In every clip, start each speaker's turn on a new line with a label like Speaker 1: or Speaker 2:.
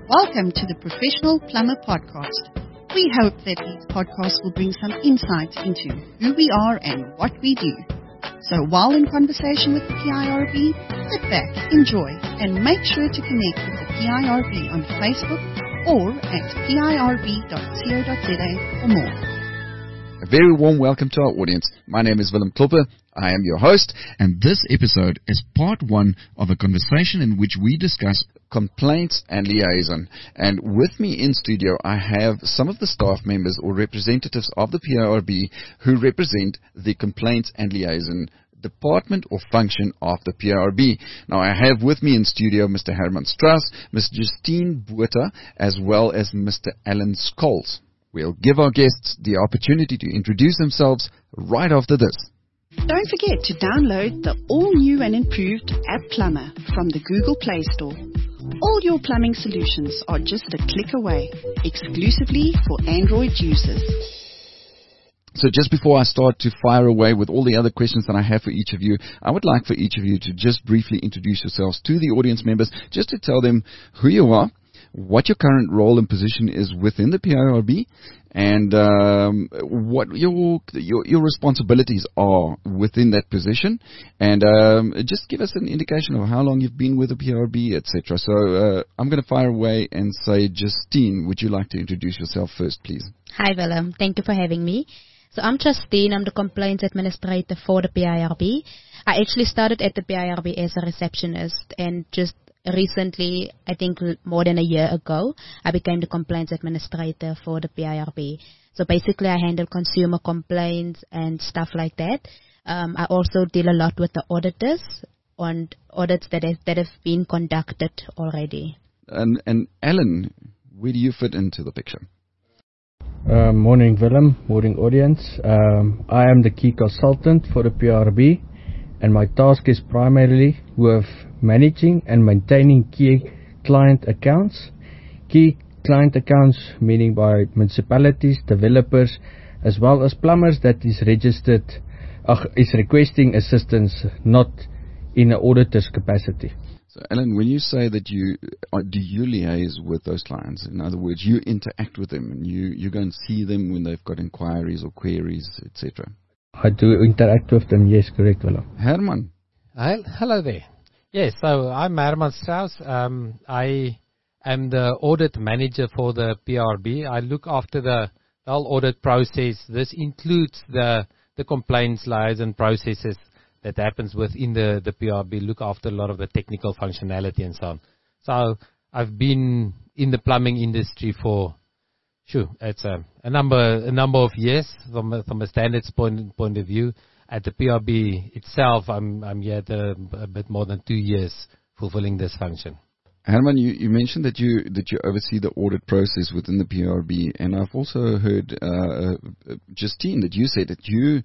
Speaker 1: Welcome to the Professional Plumber Podcast. We hope that these podcasts will bring some insight into who we are and what we do. So while in conversation with the PIRB, sit back, enjoy, and make sure to connect with the PIRB on Facebook or at pirb.co.za for more.
Speaker 2: A very warm welcome to our audience. My name is Willem Klopper. I am your host, and this episode is part one of a conversation in which we discuss complaints and liaison. And with me in studio, I have some of the staff members or representatives of the PIRB who represent the complaints and liaison department or function of the PIRB. Now, I have with me in studio Mr. Herman Strauss, Ms. Justine Botha, as well as Mr. Alan Scholes. We'll give our guests the opportunity to introduce themselves right after this.
Speaker 1: Don't forget to download the all-new and improved App Plumber from the Google Play Store. All your plumbing solutions are just a click away, exclusively for Android users.
Speaker 2: So just before I start to fire away with all the other questions that I have for each of you, I would like for each of you to just briefly introduce yourselves to the audience members, just to tell them who you are, what your current role and position is within the PIRB, and what your responsibilities are within that position, and just give us an indication of how long you've been with the PIRB, etc. So I'm going to fire away and say, Justine, would you like to introduce yourself first, please?
Speaker 3: Hi, Willem. Thank you for having me. So I'm Justine. I'm the complaints administrator for the PIRB. I actually started at the PIRB as a receptionist, and just recently, I think more than a year ago, I became the complaints administrator for the PIRB. So basically, I handle consumer complaints and stuff like that. I also deal a lot with the auditors on audits that have been conducted already.
Speaker 2: And Alan, where do you fit into the picture?
Speaker 4: Morning, Willem. Morning, audience. I am the key consultant for the PIRB, and my task is primarily with managing and maintaining key client accounts. Key client accounts meaning by municipalities, developers, as well as plumbers that is requesting assistance, not in an auditor's capacity.
Speaker 2: So, Alan, when you say that do you liaise with those clients? In other words, you interact with them and you go and see them when they've got inquiries or queries, etc.
Speaker 4: I do interact with them, yes, correct, Willem.
Speaker 2: Herman.
Speaker 5: Hello there. Yes, so I'm Herman Strauss. I am the audit manager for the PIRB. I look after the whole audit process. This includes the complaints liaison processes that happens within the PIRB, look after a lot of the technical functionality and so on. So I've been in the plumbing industry for, it's a number of years from a standards point of view. At the PIRB itself, I'm here a bit more than 2 years fulfilling this function.
Speaker 2: Herman, you mentioned that you oversee the audit process within the PIRB, and I've also heard, Justine, that you said that you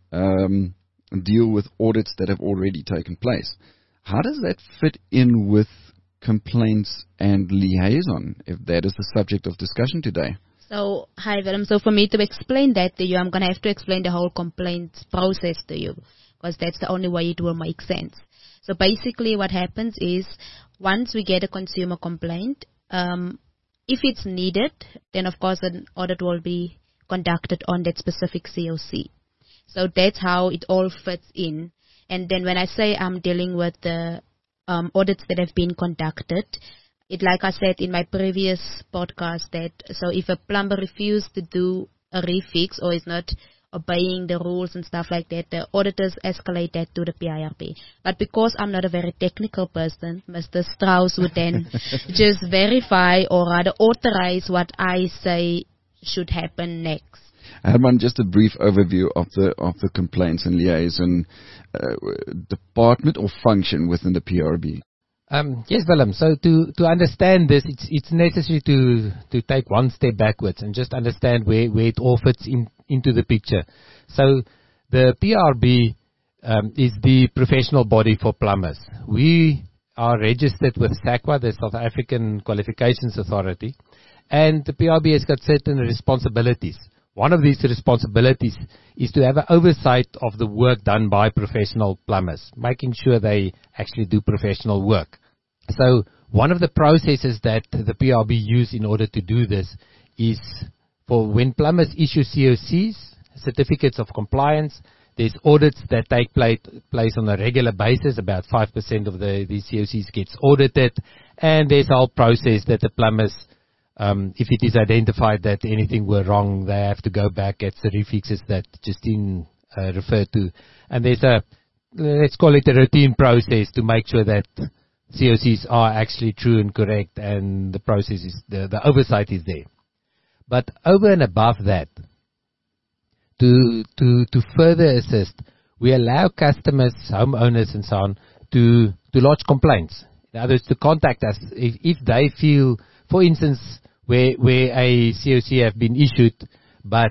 Speaker 2: deal with audits that have already taken place. How does that fit in with complaints and liaison, if that is the subject of discussion today?
Speaker 3: So, hi, Willem. So for me to explain that to you, I'm going to have to explain the whole complaints process to you, because that's the only way it will make sense. So basically what happens is, once we get a consumer complaint, if it's needed, then of course an audit will be conducted on that specific COC. So that's how it all fits in. And then when I say I'm dealing with the audits that have been conducted, like I said in my previous podcast, so if a plumber refuses to do a refix or is not obeying the rules and stuff like that, the auditors escalate that to the PIRB. But because I'm not a very technical person, Mr. Strauss would then just verify or rather authorize what I say should happen next.
Speaker 2: Herman, just a brief overview of the complaints and liaison department or function within the PIRB.
Speaker 5: Yes, Willem. So to understand this, it's necessary to take one step backwards and just understand where it all fits into the picture. So the PIRB is the professional body for plumbers. We are registered with SAQA, the South African Qualifications Authority, and the PIRB has got certain responsibilities. One of these responsibilities is to have an oversight of the work done by professional plumbers, making sure they actually do professional work. So one of the processes that the PRB use in order to do this is for when plumbers issue COCs, certificates of compliance. There's audits that take place on a regular basis. About 5% of these COCs gets audited, and there's a whole process that the plumbers, if it is identified that anything were wrong, they have to go back at the refixes that Justine referred to. And there's let's call it a routine process to make sure that COCs are actually true and correct, and the process is, the oversight is there. But over and above that, to further assist, we allow customers, homeowners and so on, to lodge complaints. In other words, to contact us if they feel, for instance, where a COC have been issued, but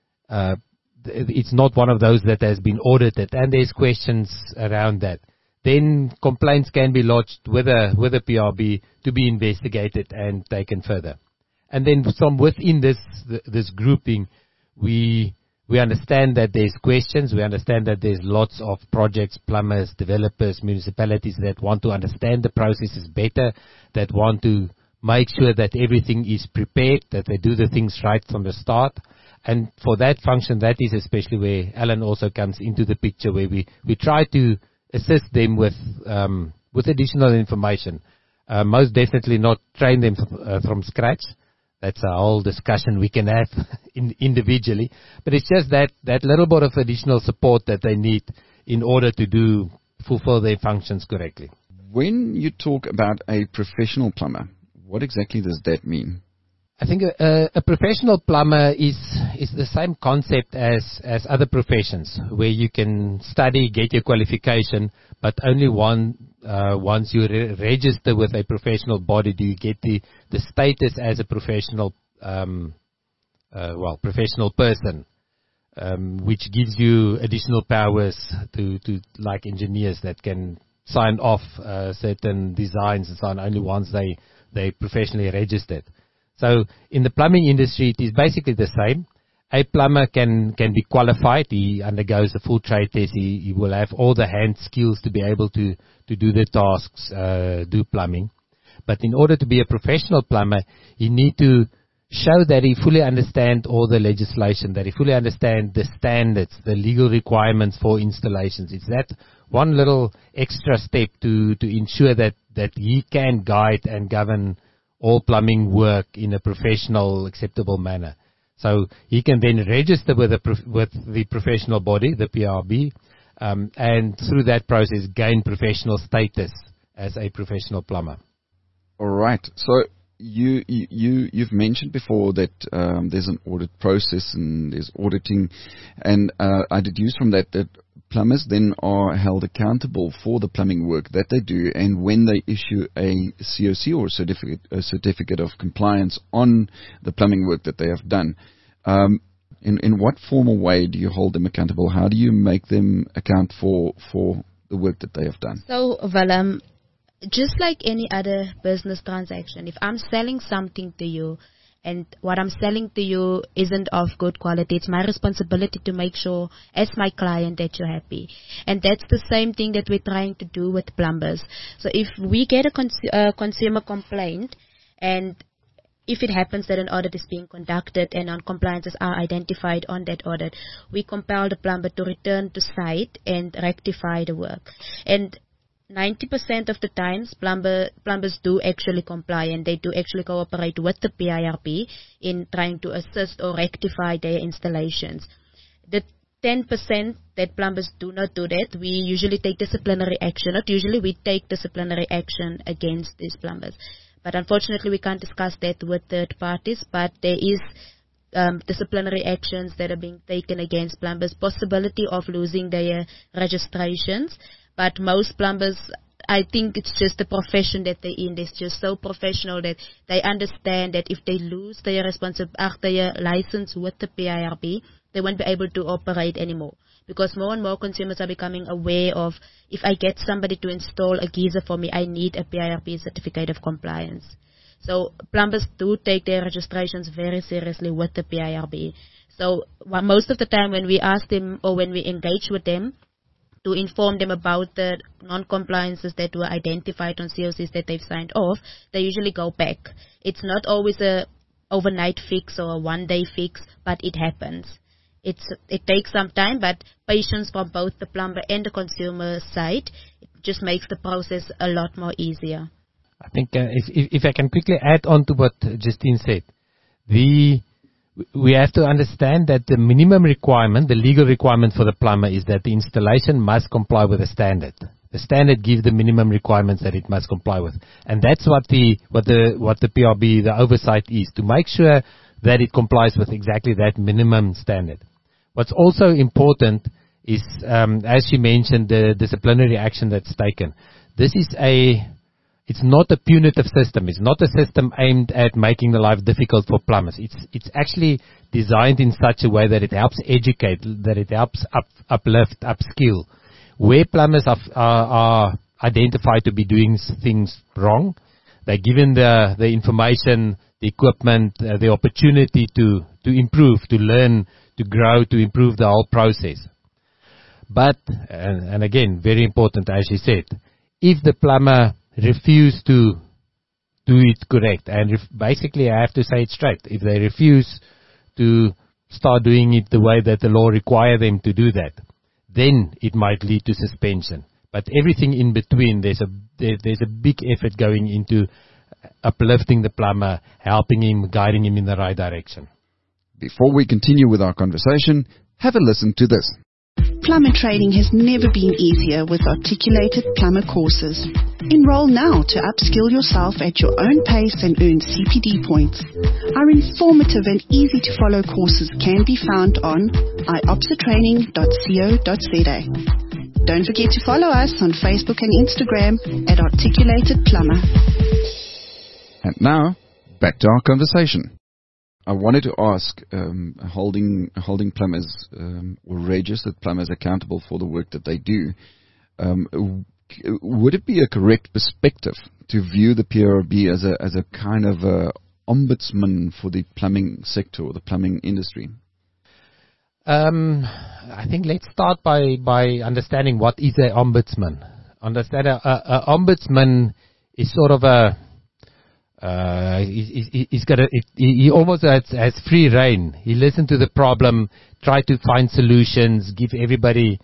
Speaker 5: it's not one of those that has been audited, and there's questions around that. Then complaints can be lodged with a PRB to be investigated and taken further. And then from within this grouping, we understand that there's questions. We understand that there's lots of projects, plumbers, developers, municipalities that want to understand the processes better, that want to make sure that everything is prepared, that they do the things right from the start. And for that function, that is especially where Alan also comes into the picture, where we try to assist them with additional information. Most definitely not train them from scratch. That's a whole discussion we can have individually. But it's just that little bit of additional support that they need in order to fulfill their functions correctly.
Speaker 2: When you talk about a professional plumber, what exactly does that mean?
Speaker 5: I think a professional plumber is the same concept as other professions, where you can study, get your qualification, but only once you register with a professional body do you get the status as a professional professional person, which gives you additional powers to like engineers that can sign off certain designs and so on only once they professionally registered. So in the plumbing industry, it is basically the same. A plumber can be qualified. He undergoes a full trade test. He will have all the hand skills to be able to do the tasks, do plumbing. But in order to be a professional plumber, you need to show that he fully understands all the legislation, that he fully understands the standards, the legal requirements for installations. It's that one little extra step to ensure that he can guide and govern all plumbing work in a professional, acceptable manner. So he can then register with the professional body, the PRB, and through that process gain professional status as a professional plumber.
Speaker 2: All right. So you've mentioned before that there's an audit process and there's auditing, and I deduce from that plumbers then are held accountable for the plumbing work that they do, and when they issue a COC or a certificate of compliance on the plumbing work that they have done, in what formal way do you hold them accountable? How do you make them account for the work that they have done?
Speaker 3: So, Willem, just like any other business transaction, if I'm selling something to you, and what I'm selling to you isn't of good quality, it's my responsibility to make sure, as my client, that you're happy. And that's the same thing that we're trying to do with plumbers. So if we get a consumer complaint, and if it happens that an audit is being conducted and non-compliances are identified on that audit, we compel the plumber to return to site and rectify the work. And 90% of the times, plumbers do actually comply, and they do actually cooperate with the PIRB in trying to assist or rectify their installations. The 10% that plumbers do not do that, we usually take disciplinary action. Not usually, we take disciplinary action against these plumbers. But unfortunately, we can't discuss that with third parties, but there is disciplinary actions that are being taken against plumbers, possibility of losing their registrations. But most plumbers, I think it's just the profession that they're in. They're just so professional that they understand that if they lose their license with the PIRB, they won't be able to operate anymore. Because more and more consumers are becoming aware of, if I get somebody to install a geyser for me, I need a PIRB certificate of compliance. So plumbers do take their registrations very seriously with the PIRB. So most of the time when we ask them or when we engage with them, to inform them about the non-compliances that were identified on COCs that they've signed off, they usually go back. It's not always a overnight fix or a one-day fix, but it happens. It takes some time, but patience from both the plumber and the consumer side, it just makes the process a lot more easier.
Speaker 5: I think if I can quickly add on to what Justine said, we have to understand that the minimum requirement, the legal requirement for the plumber is that the installation must comply with the standard. The standard gives the minimum requirements that it must comply with. And that's what the PRB, the oversight is, to make sure that it complies with exactly that minimum standard. What's also important is, as you mentioned, the disciplinary action that's taken. It's not a punitive system. It's not a system aimed at making the life difficult for plumbers. It's actually designed in such a way that it helps educate, that it helps uplift, upskill. Where plumbers are identified to be doing things wrong, they're given the information, the equipment, the opportunity to improve, to learn, to grow, to improve the whole process. But, and again, very important, as you said, if the plumber refuse to do it correct, and basically I have to say it straight, if they refuse to start doing it the way that the law requires them to do that, then it might lead to suspension. But everything in between, there's a big effort going into uplifting the plumber, helping him, guiding him in the right direction.
Speaker 2: Before we continue with our conversation, have a listen to this.
Speaker 1: Plumber training has never been easier with articulated plumber courses. Enroll now to upskill yourself at your own pace and earn CPD points. Our informative and easy to follow courses can be found on iopsatraining.co.za. Don't forget to follow us on Facebook and Instagram at Articulated Plumber.
Speaker 2: And now, back to our conversation. I wanted to ask, holding plumbers or registered plumbers accountable for the work that they do, would it be a correct perspective to view the PRB as a kind of a ombudsman for the plumbing sector or the plumbing industry?
Speaker 5: I think let's start by understanding what is an ombudsman. Understand an ombudsman is sort of a he almost has free reign. He listens to the problem, try to find solutions, give everybody,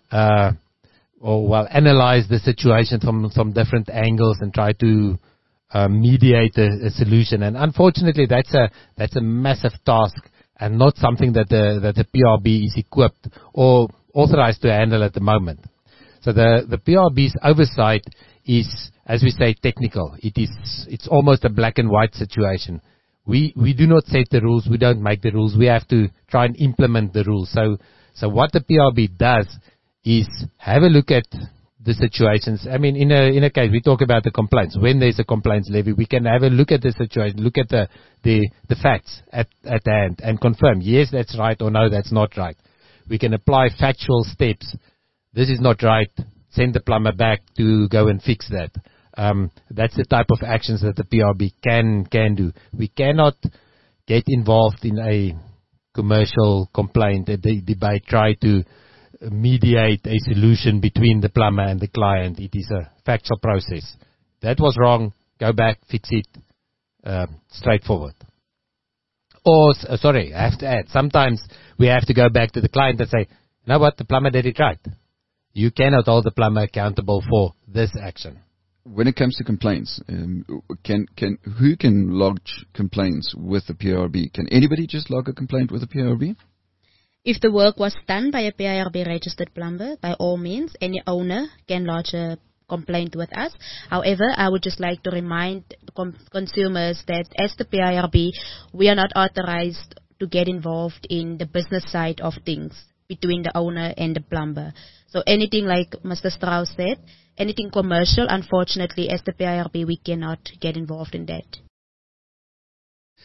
Speaker 5: analyze the situation from different angles and try to mediate a solution. And unfortunately, that's a massive task and not something that the PRB is equipped or authorized to handle at the moment. So the PRB's oversight is, as we say, technical. It's almost a black and white situation. We do not set the rules. We don't make the rules. We have to try and implement the rules. So what the PRB does is have a look at the situations. I mean, in a case, we talk about the complaints. When there's a complaints levy, we can have a look at the situation, look at the facts at hand and confirm, yes, that's right, or no, that's not right. We can apply factual steps. This is not right. Send the plumber back to go and fix that. That's the type of actions that the PRB can do. We cannot get involved in a commercial complaint, a debate, try to mediate a solution between the plumber and the client. It is a factual process. That was wrong. Go back, fix it. Straightforward. I have to add, sometimes we have to go back to the client and say, you know what, the plumber did it right. You cannot hold the plumber accountable for this action.
Speaker 2: When it comes to complaints, who can lodge complaints with the PRB? Can anybody just log a complaint with the PRB?
Speaker 3: If the work was done by a PIRB registered plumber, by all means, any owner can lodge a complaint with us. However, I would just like to remind consumers that as the PIRB, we are not authorized to get involved in the business side of things between the owner and the plumber. So anything like Mr. Strauss said, anything commercial, unfortunately, as the PIRB, we cannot get involved in that.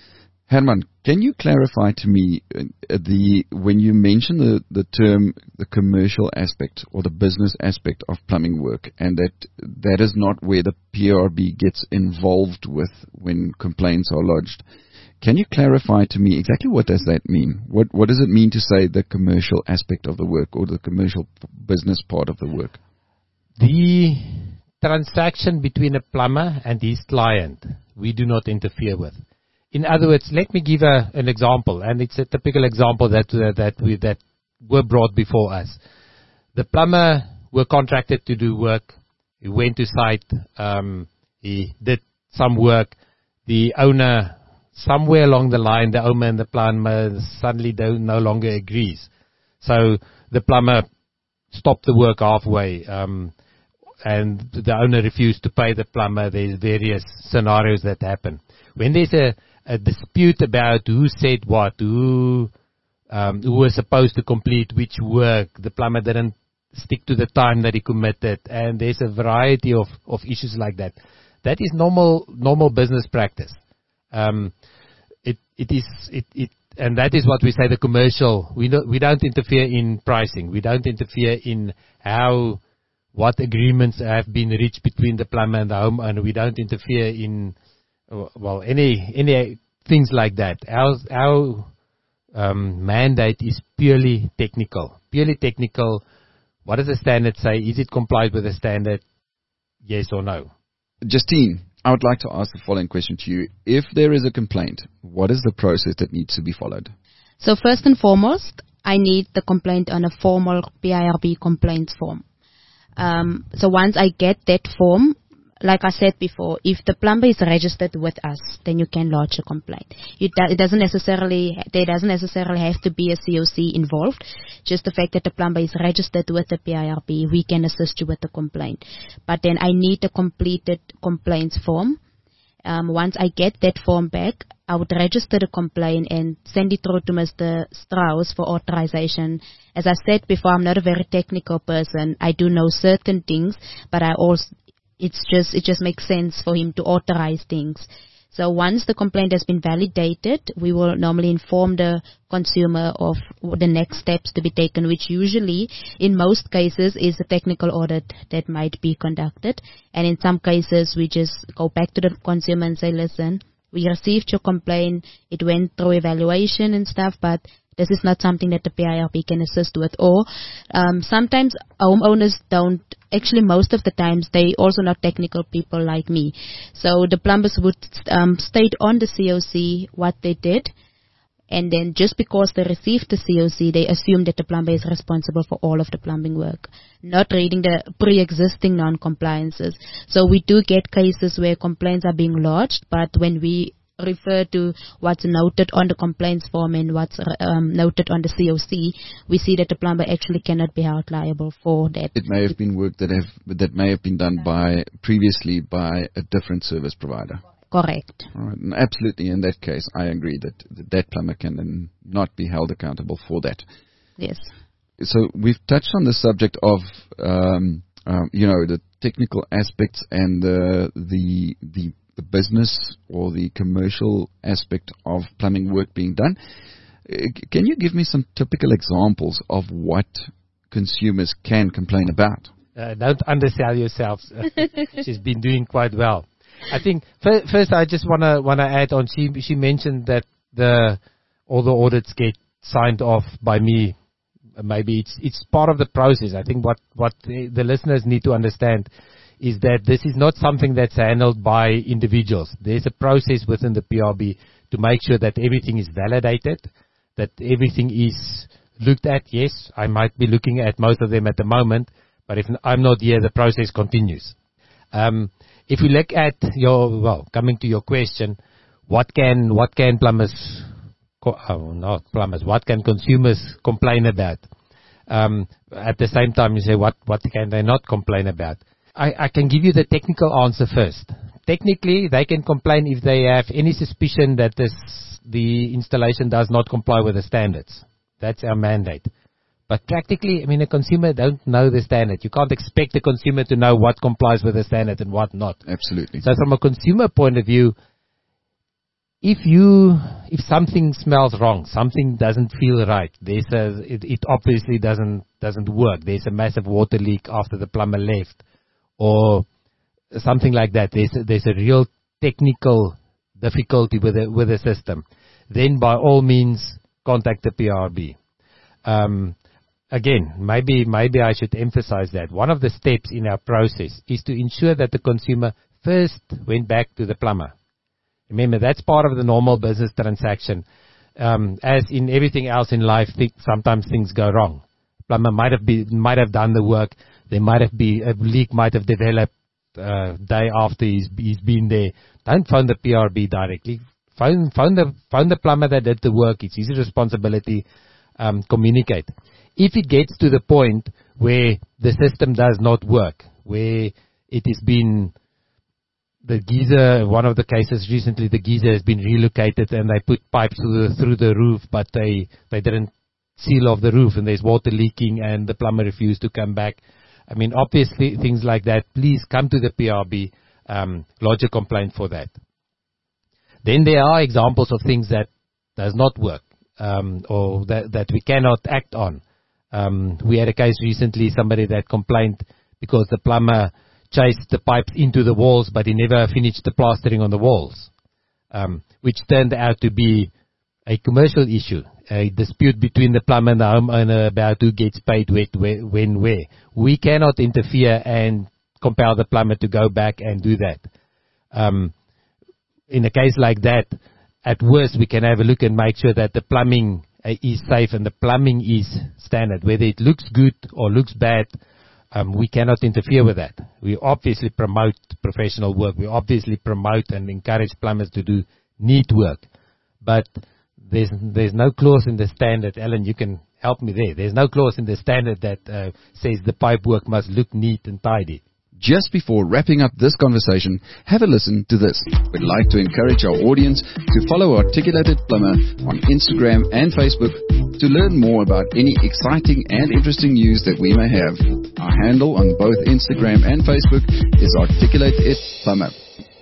Speaker 2: Herman, can you clarify to me when you mention the term the commercial aspect or the business aspect of plumbing work, and that is not where the PRB gets involved with when complaints are lodged? Can you clarify to me exactly what does that mean? What does it mean to say the commercial aspect of the work or the commercial business part of the work?
Speaker 5: The transaction between a plumber and his client, we do not interfere with. In other words, let me give an example, and it's a typical example that were brought before us. The plumber were contracted to do work. He went to site. He did some work. The owner, somewhere along the line, the owner and the plumber suddenly no longer agrees. So the plumber stopped the work halfway, and the owner refused to pay the plumber. There's various scenarios that happen. When there's a dispute about who said what, who was supposed to complete which work, the plumber didn't stick to the time that he committed, and there's a variety of issues like that. That is normal business practice. And that is what we say the commercial. We don't interfere in pricing. We don't interfere in what agreements have been reached between the plumber and the homeowner. We don't interfere in any things like that. Our mandate is purely technical. Purely technical. What does the standard say? Is it complied with the standard? Yes or no?
Speaker 2: Justine, I would like to ask the following question to you. If there is a complaint, what is the process that needs to be followed?
Speaker 3: So first and foremost, I need the complaint on a formal PIRB complaints form. So once I get that form, like I said before, if the plumber is registered with us, then you can lodge a complaint. There doesn't necessarily have to be a COC involved. Just the fact that the plumber is registered with the PIRB, we can assist you with the complaint. But then I need a completed complaints form. Once I get that form back, I would register the complaint and send it through to Mr. Strauss for authorization. As I said before, I'm not a very technical person. I do know certain things, but it just makes sense for him to authorize things. So once the complaint has been validated, we will normally inform the consumer of the next steps to be taken, which usually, in most cases, is a technical audit that might be conducted. And in some cases, we just go back to the consumer and say, listen, we received your complaint, it went through evaluation and stuff, but this is not something that the PIRB can assist with. Or sometimes homeowners don't. Actually, most of the times, they also not technical people like me. So the plumbers would state on the COC what they did. And then just because they received the COC, they assume that the plumber is responsible for all of the plumbing work, not reading the pre-existing non-compliances. So we do get cases where complaints are being lodged, but when we refer to what's noted on the complaints form and what's noted on the COC, we see that the plumber actually cannot be held liable for that.
Speaker 2: It may have been work that may have been done previously by a different service provider.
Speaker 3: Correct.
Speaker 2: All right. And absolutely, in that case, I agree that plumber can then not be held accountable for that.
Speaker 3: Yes.
Speaker 2: So we've touched on the subject of the technical aspects and the business or the commercial aspect of plumbing work being done. Can you give me some typical examples of what consumers can complain about?
Speaker 5: Don't undersell yourselves. She's been doing quite well. I think first I just wanna add on. She mentioned that all the audits get signed off by me. Maybe it's part of the process. I think what the listeners need to understand is that this is not something that's handled by individuals. There's a process within the PRB to make sure that everything is validated, that everything is looked at. Yes, I might be looking at most of them at the moment, but if I'm not here, the process continues. If we look at coming to your question, what can plumbers, not plumbers, what can consumers complain about? At the same time, you say, what can they not complain about? I can give you the technical answer first. Technically, they can complain if they have any suspicion that the installation does not comply with the standards. That's our mandate. But practically, a consumer don't know the standard. You can't expect the consumer to know what complies with the standard and what not.
Speaker 2: Absolutely.
Speaker 5: So from a consumer point of view, if something smells wrong, something doesn't feel right, it obviously doesn't work. There's a massive water leak after the plumber left, or something like that. There's a real technical difficulty with the system. Then by all means contact the PRB. Again, maybe I should emphasize that one of the steps in our process is to ensure that the consumer first went back to the plumber. Remember, that's part of the normal business transaction. As in everything else in life, sometimes things go wrong. Plumber might have done the work. There might have been a leak, might have developed day after he's been there. Don't phone the PRB directly. Phone the plumber that did the work. It's his responsibility. Communicate. If it gets to the point where the system does not work, where it has been the geyser, one of the cases recently, the geyser has been relocated and they put pipes through the roof, but they didn't seal off the roof and there's water leaking and the plumber refused to come back. I mean, obviously, things like that, please come to the PRB, lodge a complaint for that. Then there are examples of things that does not work, or that we cannot act on. We had a case recently, somebody that complained because the plumber chased the pipes into the walls, but he never finished the plastering on the walls, which turned out to be a commercial issue, a dispute between the plumber and the homeowner about who gets paid when, where. We cannot interfere and compel the plumber to go back and do that. In a case like that, at worst, we can have a look and make sure that the plumbing is safe and the plumbing is standard. Whether it looks good or looks bad, we cannot interfere with that. We obviously promote professional work. We obviously promote and encourage plumbers to do neat work. But there's no clause in the standard. Ellen, you can help me there. There's no clause in the standard that says the pipe work must look neat and tidy.
Speaker 2: Just before wrapping up this conversation, have a listen to this. We'd like to encourage our audience to follow Articulated Plumber on Instagram and Facebook to learn more about any exciting and interesting news that we may have. Our handle on both Instagram and Facebook is Articulated Plumber.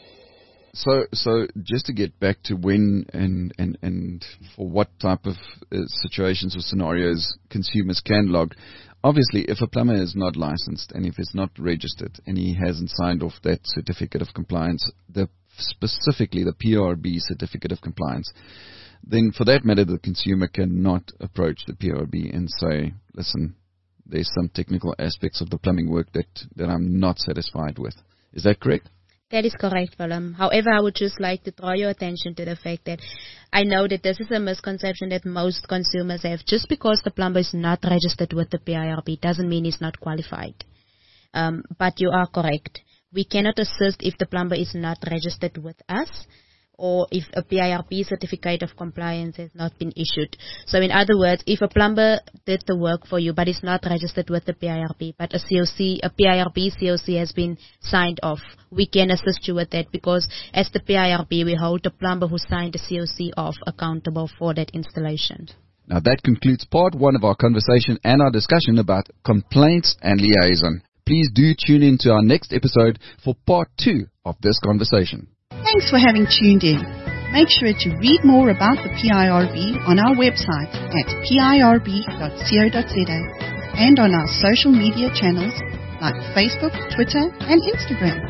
Speaker 2: So just to get back to when and for what type of situations or scenarios consumers can log. Obviously, if a plumber is not licensed and if it's not registered and he hasn't signed off that certificate of compliance, specifically the PRB certificate of compliance, then for that matter, the consumer cannot approach the PRB and say, listen, there's some technical aspects of the plumbing work that I'm not satisfied with. Is that correct?
Speaker 3: That is correct, Willem. However, I would just like to draw your attention to the fact that I know that this is a misconception that most consumers have. Just because the plumber is not registered with the PIRB doesn't mean he's not qualified. But you are correct. We cannot assist if the plumber is not registered with us or if a PIRB certificate of compliance has not been issued. So in other words, if a plumber did the work for you but is not registered with the PIRB, but a PIRB COC has been signed off, we can assist you with that because as the PIRB, we hold the plumber who signed the COC off accountable for that installation.
Speaker 2: Now that concludes part one of our conversation and our discussion about complaints and liaison. Please do tune in to our next episode for part two of this conversation.
Speaker 1: Thanks for having tuned in. Make sure to read more about the PIRB on our website at pirb.co.za and on our social media channels like Facebook, Twitter, and Instagram.